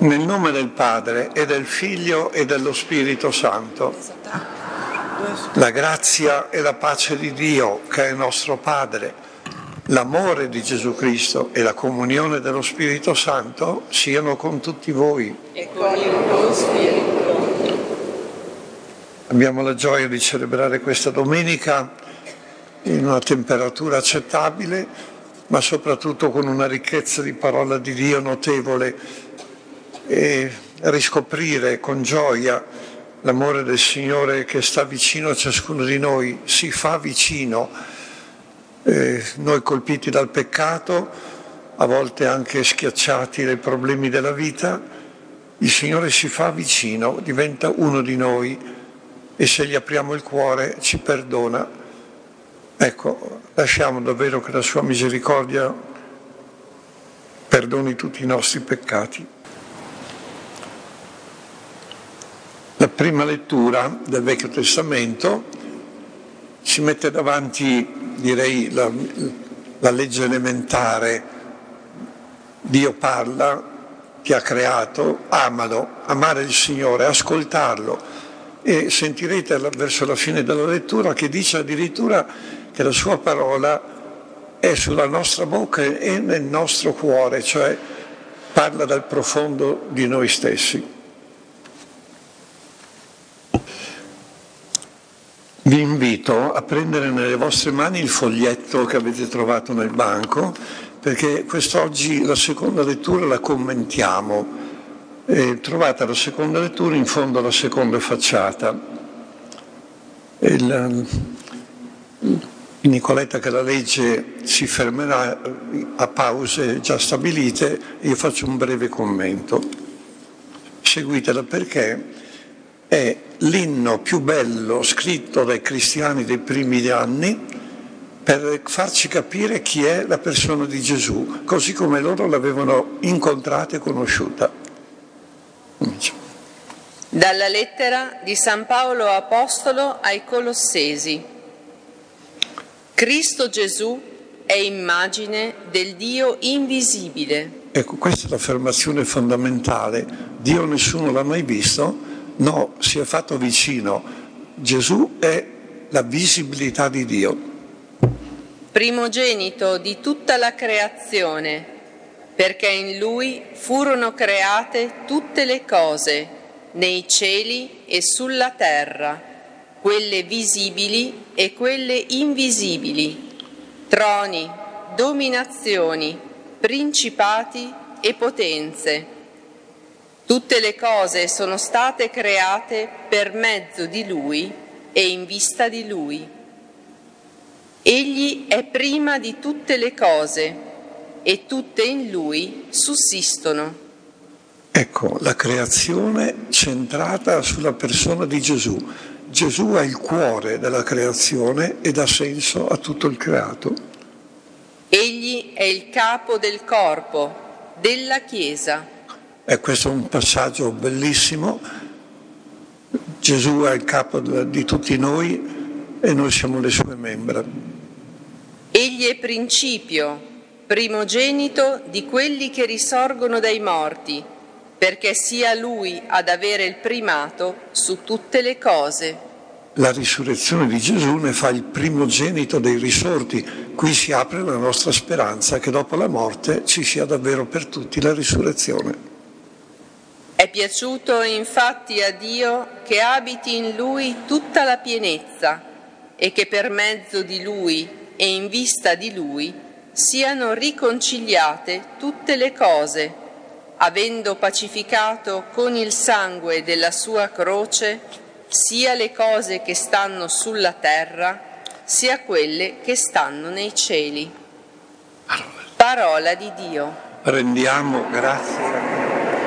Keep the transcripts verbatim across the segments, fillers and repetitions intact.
Nel nome del Padre e del Figlio e dello Spirito Santo. La grazia e la pace di Dio, che è nostro Padre, l'amore di Gesù Cristo e la comunione dello Spirito Santo siano con tutti voi. E con il tuo Spirito. Abbiamo la gioia di celebrare questa domenica in una temperatura accettabile, ma soprattutto con una ricchezza di parola di Dio notevole, e riscoprire con gioia l'amore del Signore che sta vicino a ciascuno di noi, si fa vicino, eh, noi colpiti dal peccato, a volte anche schiacciati dai problemi della vita, il Signore si fa vicino, diventa uno di noi e se gli apriamo il cuore ci perdona. Ecco, lasciamo davvero che la sua misericordia perdoni tutti i nostri peccati. La prima lettura del Vecchio Testamento ci mette davanti, direi, la, la legge elementare. Dio parla, ti ha creato, amalo, amare il Signore, ascoltarlo. E sentirete verso la fine della lettura che dice addirittura che la sua parola è sulla nostra bocca e nel nostro cuore, cioè parla dal profondo di noi stessi. Vi invito a prendere nelle vostre mani il foglietto che avete trovato nel banco, perché quest'oggi la seconda lettura la commentiamo. Eh, trovate la seconda lettura in fondo alla seconda facciata. Il, Nicoletta che la legge si fermerà a pause già stabilite e io faccio un breve commento. Seguitela perché è l'inno più bello scritto dai cristiani dei primi anni per farci capire chi è la persona di Gesù, così come loro l'avevano incontrata e conosciuta. Dalla lettera di San Paolo Apostolo ai Colossesi. Cristo Gesù è immagine del Dio invisibile. Ecco, questa è l'affermazione fondamentale. Dio nessuno l'ha mai visto? No, si è fatto vicino. Gesù è la visibilità di Dio. Primogenito di tutta la creazione, perché in Lui furono create tutte le cose, nei cieli e sulla terra, quelle visibili e quelle invisibili, troni, dominazioni, principati e potenze. Tutte le cose sono state create per mezzo di Lui e in vista di Lui. Egli è prima di tutte le cose e tutte in Lui sussistono. Ecco, la creazione centrata sulla persona di Gesù. Gesù è il cuore della creazione e dà senso a tutto il creato. Egli è il capo del corpo, della Chiesa. E questo è un passaggio bellissimo. Gesù è il capo di tutti noi e noi siamo le sue membra. Egli è principio, primogenito di quelli che risorgono dai morti, perché sia Lui ad avere il primato su tutte le cose. La risurrezione di Gesù ne fa il primogenito dei risorti. Qui si apre la nostra speranza che dopo la morte ci sia davvero per tutti la risurrezione. È piaciuto infatti a Dio che abiti in Lui tutta la pienezza e che per mezzo di Lui e in vista di Lui siano riconciliate tutte le cose, avendo pacificato con il sangue della sua croce sia le cose che stanno sulla terra, sia quelle che stanno nei cieli. Parola di Dio. Rendiamo grazie.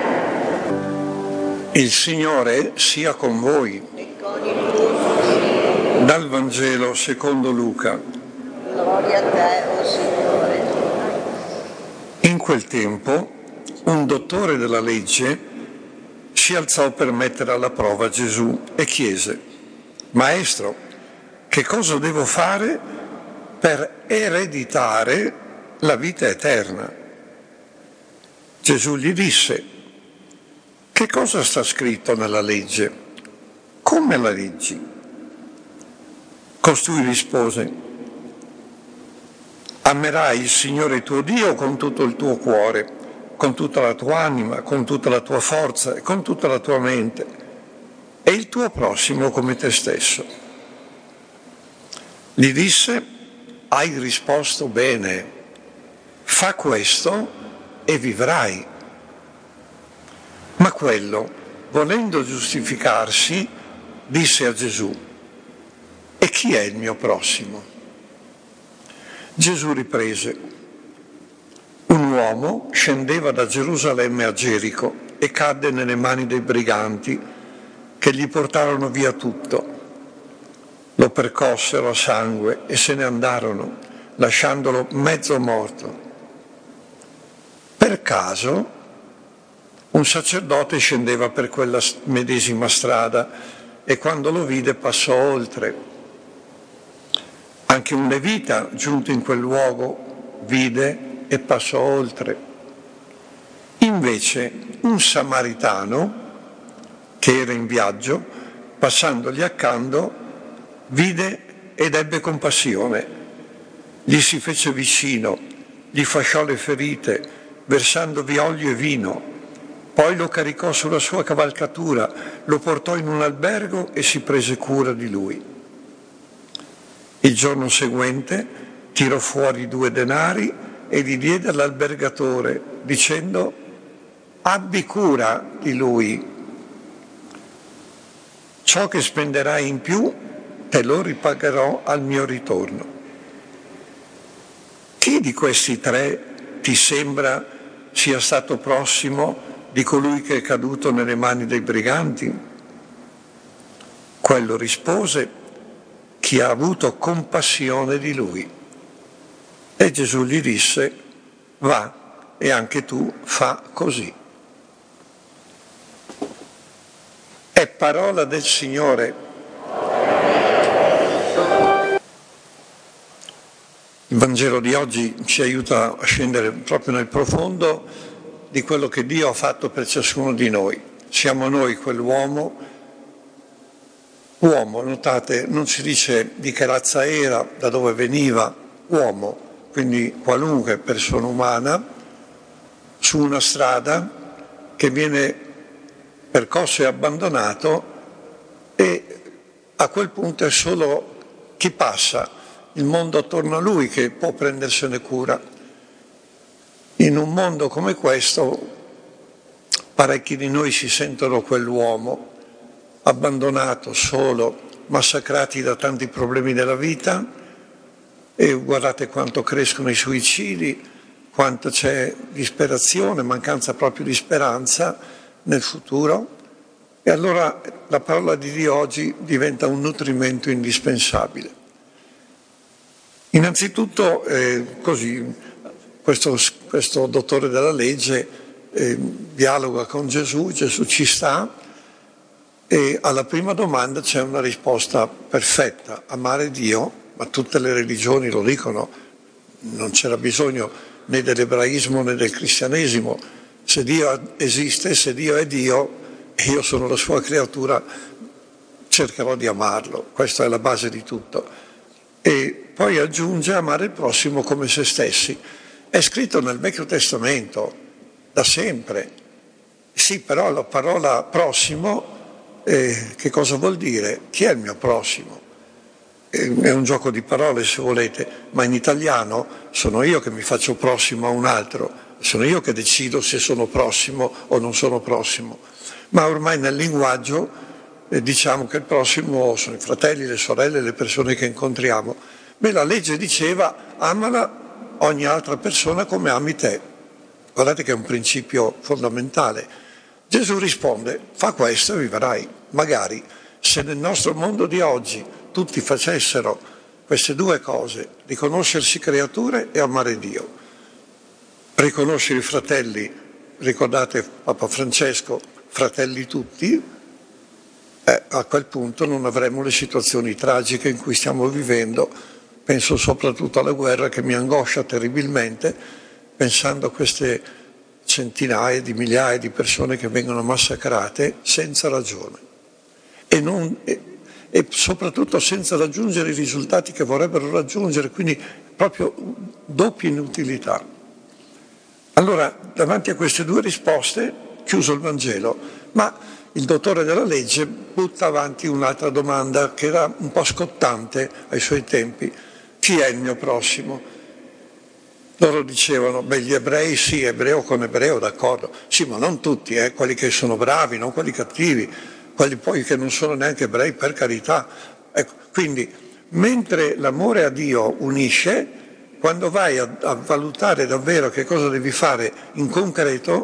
Il Signore sia con voi. Dal Vangelo secondo Luca. Gloria a te, o Signore. In quel tempo un dottore della legge si alzò per mettere alla prova Gesù e chiese: Maestro, che cosa devo fare per ereditare la vita eterna? Gesù gli disse: Che cosa sta scritto nella legge? Come la leggi? Costui rispose: amerai il Signore tuo Dio con tutto il tuo cuore, con tutta la tua anima, con tutta la tua forza e con tutta la tua mente, e il tuo prossimo come te stesso. Gli disse: hai risposto bene, fa questo e vivrai. Ma quello, volendo giustificarsi, disse a Gesù: e chi è il mio prossimo? Gesù riprese: un uomo scendeva da Gerusalemme a Gerico e cadde nelle mani dei briganti che gli portarono via tutto. Lo percossero a sangue e se ne andarono, lasciandolo mezzo morto. Per caso un sacerdote scendeva per quella medesima strada e quando lo vide passò oltre. Anche un levita, giunto in quel luogo, vide e passò oltre. Invece un samaritano, che era in viaggio, passandogli accanto, vide ed ebbe compassione. Gli si fece vicino, gli fasciò le ferite, versandovi olio e vino. Poi lo caricò sulla sua cavalcatura, lo portò in un albergo e si prese cura di lui. Il giorno seguente tirò fuori due denari e li diede all'albergatore, dicendo: abbi cura di lui. Ciò che spenderai in più te lo ripagherò al mio ritorno. Chi di questi tre ti sembra sia stato prossimo di colui che è caduto nelle mani dei briganti? Quello rispose: chi ha avuto compassione di lui. E Gesù gli disse: va e anche tu fa così. È parola del Signore. Il Vangelo di oggi ci aiuta a scendere proprio nel profondo di quello che Dio ha fatto per ciascuno di noi. Siamo noi quell'uomo, uomo, notate, non si dice di che razza era, da dove veniva, uomo, quindi qualunque persona umana, su una strada che viene percorso e abbandonato, e a quel punto è solo chi passa, il mondo attorno a lui, che può prendersene cura. In un mondo come questo parecchi di noi si sentono quell'uomo abbandonato, solo, massacrati da tanti problemi della vita, e guardate quanto crescono i suicidi, quanto c'è disperazione, mancanza proprio di speranza nel futuro. E allora la parola di Dio oggi diventa un nutrimento indispensabile. Innanzitutto, eh, così, questo, questo dottore della legge eh, dialoga con Gesù, Gesù ci sta, e alla prima domanda c'è una risposta perfetta: amare Dio, ma tutte le religioni lo dicono, non c'era bisogno né dell'ebraismo né del cristianesimo. Se Dio esiste, se Dio è Dio e io sono la sua creatura, cercherò di amarlo. Questa è la base di tutto. E poi aggiunge: amare il prossimo come se stessi. È scritto nel Vecchio Testamento da sempre. Sì, però la parola prossimo, eh, che cosa vuol dire? Chi è il mio prossimo? Eh, è un gioco di parole, se volete, ma in italiano sono io che mi faccio prossimo a un altro, sono io che decido se sono prossimo o non sono prossimo. Ma ormai nel linguaggio eh, diciamo che il prossimo sono i fratelli, le sorelle, le persone che incontriamo. Beh, la legge diceva: amala ogni altra persona come ami te. Guardate che è un principio fondamentale. Gesù risponde: fa questo e vivrai. Magari se nel nostro mondo di oggi tutti facessero queste due cose, riconoscersi creature e amare Dio, riconoscere i fratelli, ricordate Papa Francesco, fratelli tutti, eh, a quel punto non avremo le situazioni tragiche in cui stiamo vivendo. Penso soprattutto alla guerra, che mi angoscia terribilmente, pensando a queste centinaia di migliaia di persone che vengono massacrate senza ragione e, non, e, e soprattutto senza raggiungere i risultati che vorrebbero raggiungere, quindi proprio doppia inutilità. Allora, davanti a queste due risposte, chiuso il Vangelo, ma il dottore della legge butta avanti un'altra domanda che era un po' scottante ai suoi tempi: chi è il mio prossimo? Loro dicevano, beh, gli ebrei sì, ebreo con ebreo, d'accordo, sì, ma non tutti, eh, quelli che sono bravi, non quelli cattivi, quelli poi che non sono neanche ebrei, per carità. Ecco, quindi, mentre l'amore a Dio unisce, quando vai a, a valutare davvero che cosa devi fare in concreto,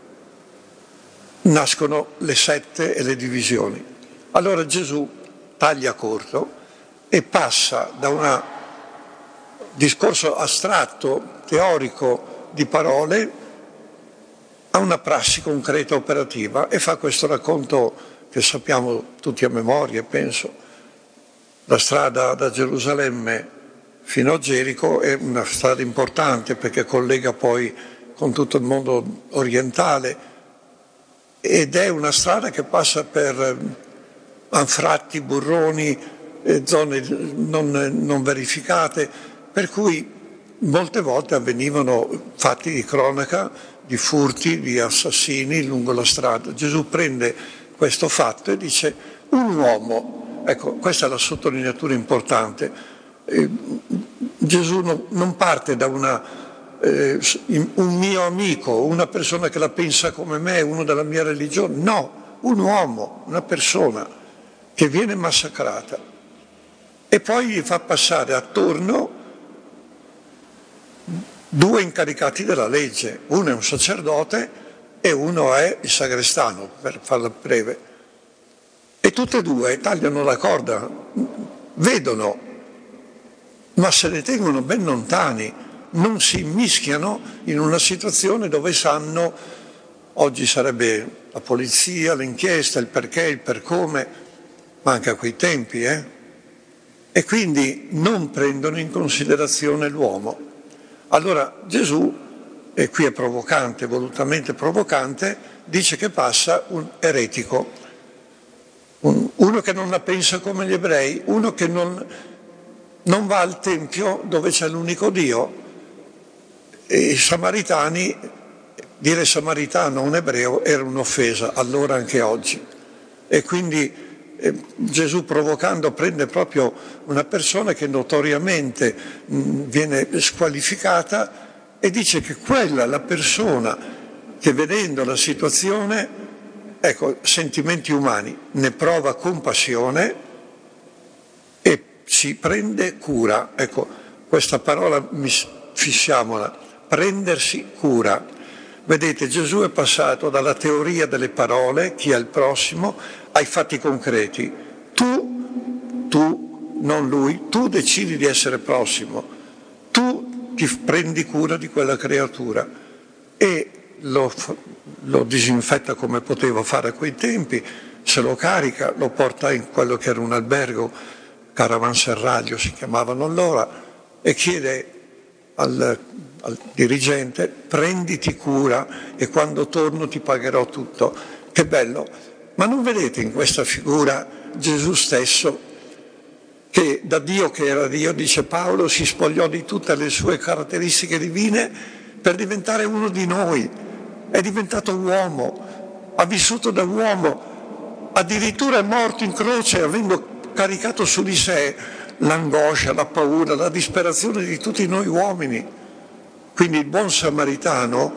nascono le sette e le divisioni. Allora Gesù taglia corto e passa da un discorso astratto, teorico di parole, a una prassi concreta operativa, e fa questo racconto che sappiamo tutti a memoria, penso. La strada da Gerusalemme fino a Gerico è una strada importante perché collega poi con tutto il mondo orientale, ed è una strada che passa per anfratti, burroni, zone non, non verificate, per cui molte volte avvenivano fatti di cronaca, di furti, di assassini lungo la strada. Gesù prende questo fatto e dice: un uomo, ecco, questa è la sottolineatura importante. Eh, Gesù non, non parte da una, eh, un mio amico, una persona che la pensa come me, uno della mia religione, no, un uomo, una persona che viene massacrata, e poi gli fa passare attorno due incaricati della legge, uno è un sacerdote e uno è il sagrestano, per farla breve, e tutte e due tagliano la corda, vedono, ma se ne tengono ben lontani, non si immischiano in una situazione dove sanno, oggi sarebbe la polizia, l'inchiesta, il perché, il per come, ma anche a quei tempi, eh? E quindi non prendono in considerazione l'uomo. Allora Gesù, e qui è provocante, volutamente provocante, dice che passa un eretico, un, uno che non la pensa come gli ebrei, uno che non, non va al tempio dove c'è l'unico Dio. E i samaritani, dire samaritano a un ebreo era un'offesa, allora anche oggi. E quindi eh, Gesù, provocando, prende proprio una persona che notoriamente mh, viene squalificata e dice che quella è la persona che, vedendo la situazione, ecco, sentimenti umani, ne prova compassione e si prende cura. Ecco, questa parola fissiamola, prendersi cura. Vedete, Gesù è passato dalla teoria delle parole, chi è il prossimo, ai fatti concreti. Tu, tu, non lui, tu decidi di essere prossimo, tu ti prendi cura di quella creatura e lo, lo disinfetta come poteva fare a quei tempi, se lo carica, lo porta in quello che era un albergo, caravanserraglio si chiamavano allora, e chiede al, al dirigente: prenditi cura e quando torno ti pagherò tutto. Che bello! Ma non vedete in questa figura Gesù stesso, che da Dio che era Dio, dice Paolo, si spogliò di tutte le sue caratteristiche divine per diventare uno di noi, è diventato uomo, ha vissuto da uomo, addirittura è morto in croce avendo caricato su di sé l'angoscia, la paura, la disperazione di tutti noi uomini. Quindi il buon samaritano,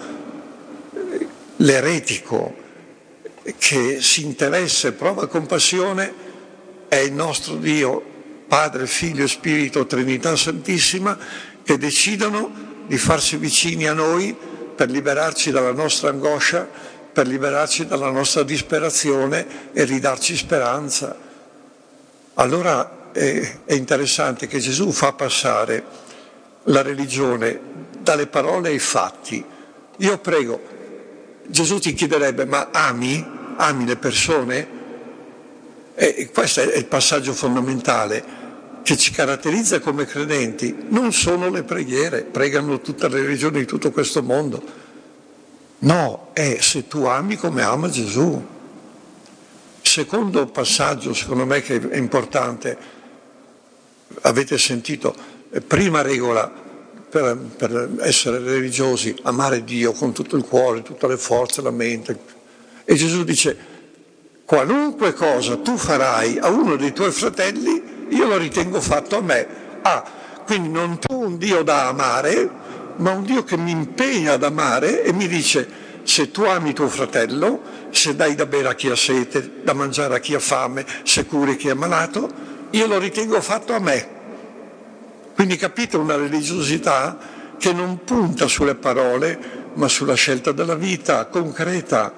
l'eretico, che si interessa e prova compassione, è il nostro Dio, Padre, Figlio e Spirito, Trinità Santissima, che decidono di farsi vicini a noi per liberarci dalla nostra angoscia, per liberarci dalla nostra disperazione e ridarci speranza. Allora è, è interessante che Gesù fa passare la religione dalle parole ai fatti. Io prego, Gesù ti chiederebbe: ma ami? Ami le persone? E questo è il passaggio fondamentale che ci caratterizza come credenti. Non sono le preghiere, pregano tutte le religioni di tutto questo mondo, No, è se tu ami come ama Gesù. Secondo passaggio, secondo me, che è importante, avete sentito, prima regola per, per essere religiosi, amare Dio con tutto il cuore, tutte le forze, la mente. E Gesù dice, qualunque cosa tu farai a uno dei tuoi fratelli, io lo ritengo fatto a me. Ah, quindi non più un Dio da amare, ma un Dio che mi impegna ad amare e mi dice, se tu ami tuo fratello, se dai da bere a chi ha sete, da mangiare a chi ha fame, se curi chi è malato, io lo ritengo fatto a me. Quindi capite una religiosità che non punta sulle parole, ma sulla scelta della vita concreta,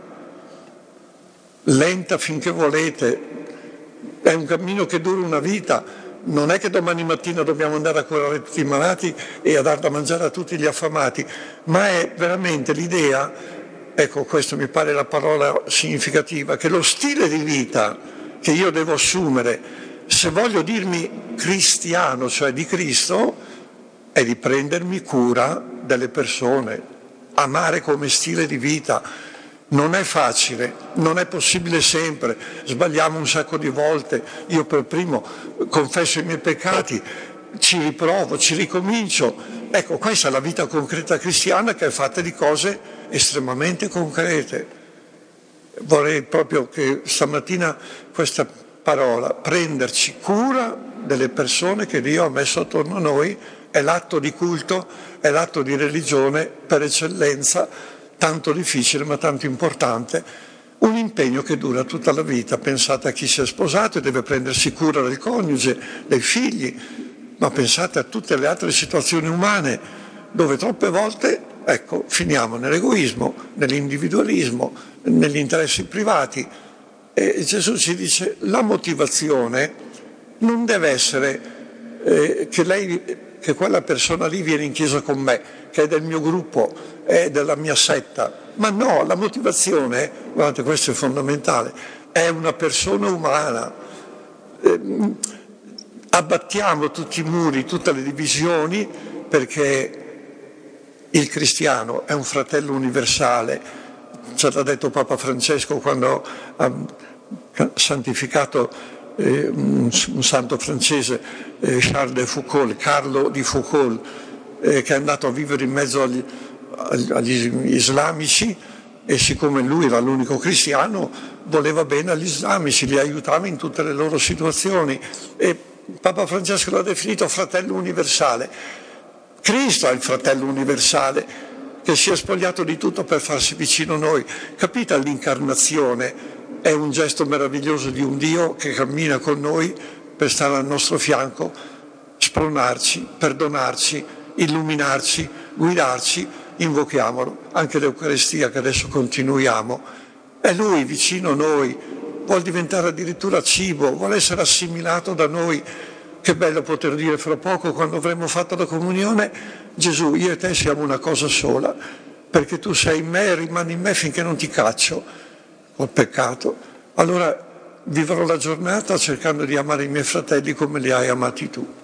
lenta finché volete. È un cammino che dura una vita. Non è che domani mattina dobbiamo andare a curare tutti i malati e a dar da mangiare a tutti gli affamati, ma è veramente l'idea, ecco, questa mi pare la parola significativa, che lo stile di vita che io devo assumere, se voglio dirmi cristiano, cioè di Cristo, è di prendermi cura delle persone, amare come stile di vita. Non è facile, non è possibile sempre, sbagliamo un sacco di volte, io per primo confesso i miei peccati, ci riprovo, ci ricomincio. Ecco, questa è la vita concreta cristiana che è fatta di cose estremamente concrete. Vorrei proprio che stamattina questa parola, prenderci cura delle persone che Dio ha messo attorno a noi, è l'atto di culto, è l'atto di religione per eccellenza, tanto difficile ma tanto importante, un impegno che dura tutta la vita. Pensate a chi si è sposato e deve prendersi cura del coniuge, dei figli, ma pensate a tutte le altre situazioni umane dove troppe volte, ecco, finiamo nell'egoismo, nell'individualismo, negli interessi privati. E Gesù ci dice, la motivazione non deve essere eh, che lei, che quella persona lì viene in chiesa con me, che è del mio gruppo, è della mia setta, ma no, la motivazione, guardate, questo è fondamentale, è una persona umana. Eh, abbattiamo tutti i muri, tutte le divisioni, perché il cristiano è un fratello universale. Ce l'ha detto Papa Francesco quando ha santificato eh, un, un santo francese, eh, Charles de Foucault, Carlo di Foucault, eh, che è andato a vivere in mezzo agli, agli islamici, e siccome lui era l'unico cristiano voleva bene agli islamici, li aiutava in tutte le loro situazioni, e Papa Francesco l'ha definito fratello universale. Cristo è il fratello universale che si è spogliato di tutto per farsi vicino a noi. Capite, l'incarnazione è un gesto meraviglioso di un Dio che cammina con noi per stare al nostro fianco, spronarci, perdonarci, illuminarci, guidarci. Invochiamolo. Anche l'Eucaristia che adesso continuiamo, è Lui vicino a noi, vuol diventare addirittura cibo, vuole essere assimilato da noi. Che bello poter dire fra poco, quando avremo fatto la comunione, Gesù, io e te siamo una cosa sola, perché tu sei in me e rimani in me finché non ti caccio col peccato. Allora vivrò la giornata cercando di amare i miei fratelli come li hai amati tu.